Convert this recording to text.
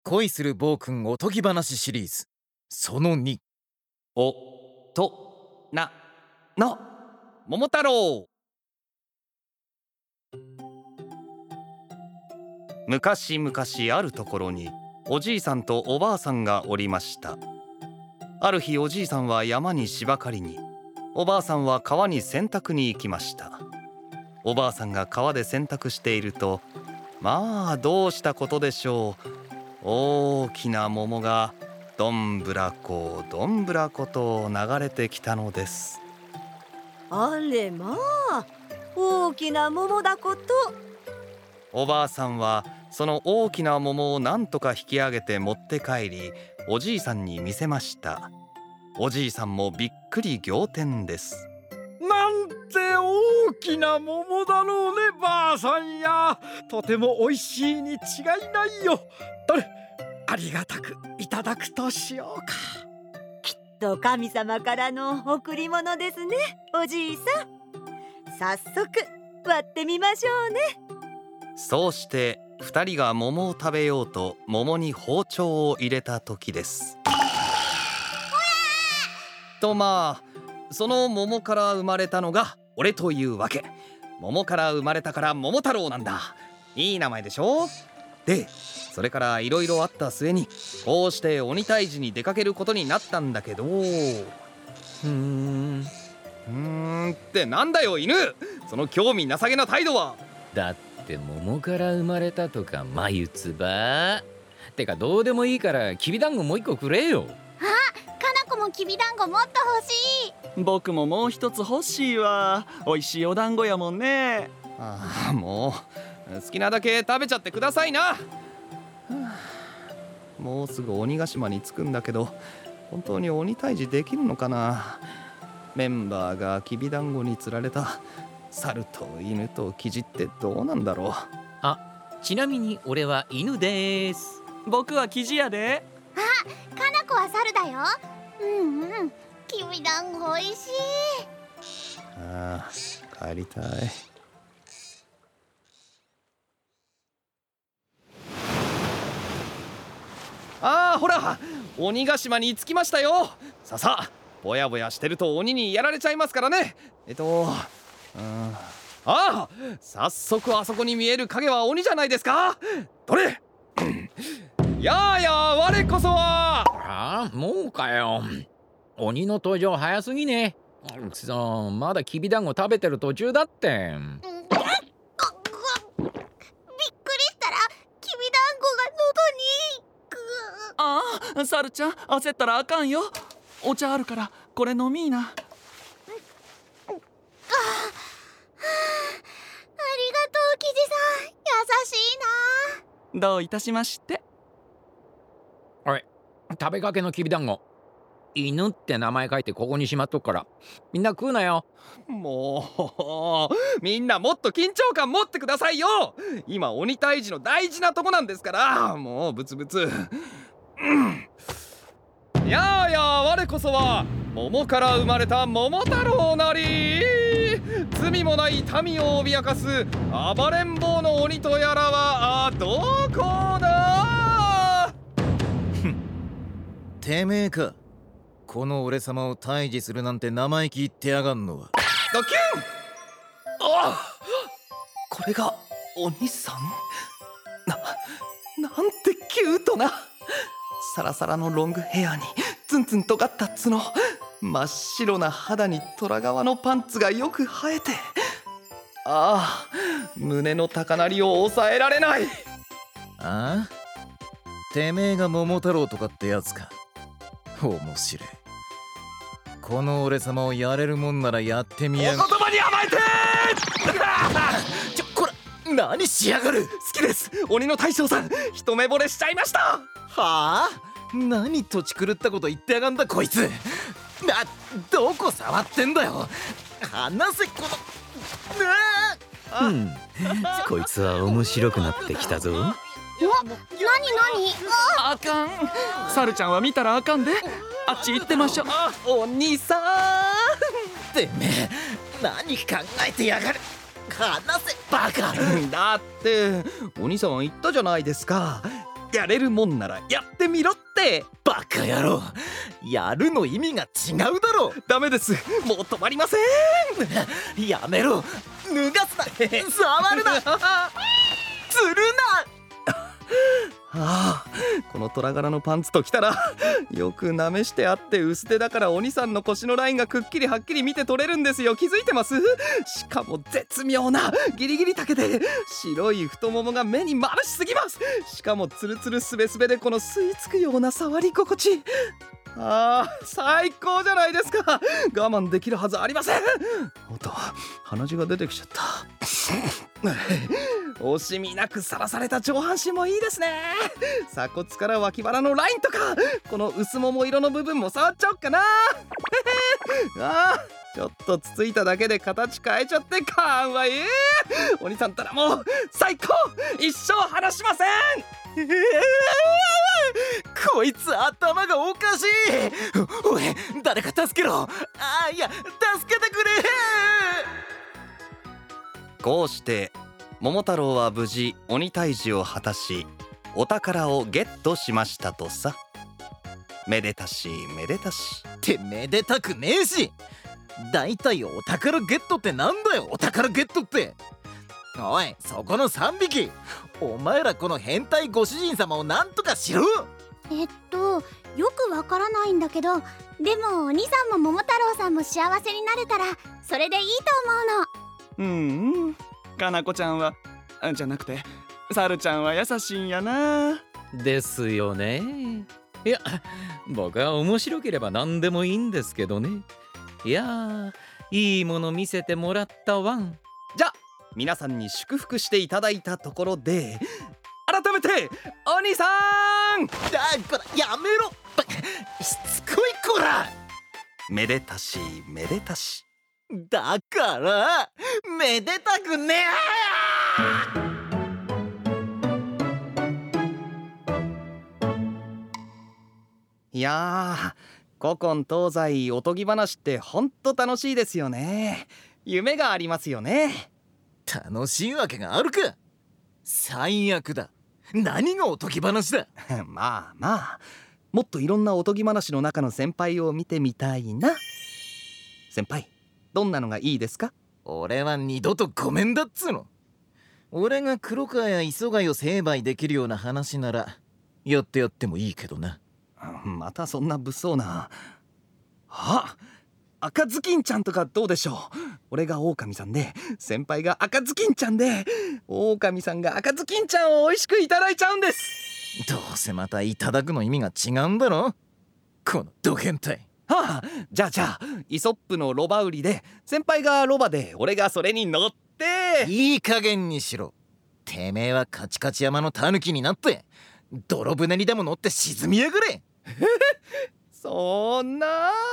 恋する暴君おとぎ話シリーズその2、 おとなの桃太郎。昔々あるところにおじいさんとおばあさんがおりました。ある日、おじいさんは山に芝刈りに、おばあさんは川に洗濯に行きました。おばあさんが川で洗濯していると、まあどうしたことでしょう。大きな桃がどんぶらこどんぶらこと流れてきたのです。 あれまあ、大きな桃だこと。 おばあさんはその大きな桃をなんとか引き上げて持って帰り、おじいさんに見せました。おじいさんもびっくり仰天です。 なんて大きな桃だろうね、ばあさんや。とてもおいしいに違いないよ。どれ、ありがたくいただくとしようか。 と神様からの贈り物ですね、おじいさん。早速割ってみましょうね。 そうして2人が桃を食べようと桃に包丁を入れた時です。とまあ、その桃から生まれたのが俺というわけ。桃から生まれたから桃太郎なんだ。いい名前でしょ。で、それからいろいろあった末にこうして鬼退治に出かけることになったんだけど、ってなんだよ犬、その興味なさげな態度は。 だって桃から生まれたとか眉唾てか、どうでもいいからきびだんごもう一個くれよ。 かなこもきびだんごもっと欲しい。 僕ももう一つ欲しいわ。美味しいお団子やもんね。 ああ、もう好きなだけ食べちゃってくださいな。もうすぐ鬼ヶ島に着くんだけど、本当に鬼退治できるのかな。メンバーがきびだんごに釣られた猿と犬とキジってどうなんだろう。 あ、ちなみに俺は犬です。 僕はキジやで。 かなこは猿だよ。きびだんごおいしい。 ああ、帰りたい。ああ、ほら鬼ヶ島に着きましたよ。さあぼやぼやしてると鬼にやられちゃいますからね。ああ、早速あそこに見える影は鬼じゃないですか。どれやあやあ、我こそは。 ああ、もうかよ。鬼の登場早すぎね。まだきびだんご食べてる途中だって。 びっくりしたらきびだんごが喉に。 ああ、サルちゃん焦ったらあかんよ。お茶あるからこれ飲みーな。 ありがとうキジさん、優しいな。 どういたしまして。 おい、食べかけのきびだんご、犬って名前書いてここにしまっとくからみんな食うなよ。 もうみんなもっと緊張感持ってくださいよ。今鬼退治の大事なとこなんですから。もうブツブツ。やあやあ、我こそは桃から生まれた桃太郎なり。罪もない民を脅かす暴れん坊の鬼とやらはどこだ。 てめえか。この俺様を退治するなんて生意気言ってやがんのは。 ドキュン。あ、これがお兄さん。なんてキュートな。サラサラのロングヘアにツンツン尖った角、真っ白な肌に虎革のパンツがよく生えて、ああ、胸の高鳴りを抑えられない。 ああ、てめえが桃太郎とかってやつか。面白い。この俺様をやれるもんならやってみやが。 お言葉に甘えてこら、何しやがる。 好きです、鬼の大将さん。一目惚れしちゃいました。 はあ、何とち狂ったこと言ってやがんだこいつ。どこ触ってんだよ。離せこの。 こいつは面白くなってきたぞ。 なにあかん、サルちゃんは見たらあかんで。あっち行ってましょう。 お兄さん。 てめえ何考えてやがる。離せバカ。 だってお兄さん言ったじゃないですか。 やれるもんならやってみろって。 バカ野郎、やるの意味が違うだろ。 ダメです、もう止まりません。 やめろ、脱がすな、触るな、つるああ、この虎柄のパンツときたらよくなめしてあって薄手だからお兄さんの腰のラインがくっきりはっきり見て取れるんですよ。気づいてます？しかも絶妙なギリギリ丈で白い太ももが目に眩しすぎます。しかもツルツルスベスベでこの吸い付くような触り心地、あー最高じゃないですか。我慢できるはずありません。おっと、鼻血が出てきちゃった惜しみなくさらされた上半身もいいですね。鎖骨から脇腹のラインとかこの薄もも色の部分も触っちゃおっかなあーちょっとつついただけで形変えちゃってかわいい。お兄さんったらもう最高、一生離しません。 こいつ頭がおかしい。おい、誰か助けろ。いや、助けてくれ。 こうして桃太郎は無事鬼退治を果たしお宝をゲットしましたとさ。めでたしめでたしってめでたくねえし。だいたいお宝ゲットってなんだよ、お宝ゲットって。おい、そこの3匹、お前らこの変態ご主人様をなんとかしろ。 よくわからないんだけど、でもお兄さんも桃太郎さんも幸せになれたらそれでいいと思うの。 かなこちゃんはじゃなくてサルちゃんは優しいんやな。 ですよね。いや、僕は面白ければ何でもいいんですけどね。いやー、いいもの見せてもらったワン。 じゃあ皆さんに祝福していただいたところで改めてお兄さん、 こらやめろ、しつこいこら。 めでたしめでたし。 だからめでたくねえ。いやー、古今東西おとぎ話ってほんと楽しいですよね。夢がありますよね。 楽しいわけがあるか。最悪だ。何がおとぎ話だまあまあ、もっといろんなおとぎ話の中の先輩を見てみたいな。先輩、どんなのがいいですか？ 俺は二度とごめんだっつうの。俺が黒川や磯貝を成敗できるような話ならやってやってもいいけどな。 またそんな物騒な。赤ずきんちゃんとかどうでしょう。俺が狼さんで先輩が赤ずきんちゃんで狼さんが赤ずきんちゃんを美味しくいただいちゃうんです。 どうせまたいただくの意味が違うんだろ、このド変態。 じゃあイソップのロバ売りで先輩がロバで俺がそれに乗って。 いい加減にしろ。てめえはカチカチ山のタヌキになって泥船にでも乗って沈みやがれそんな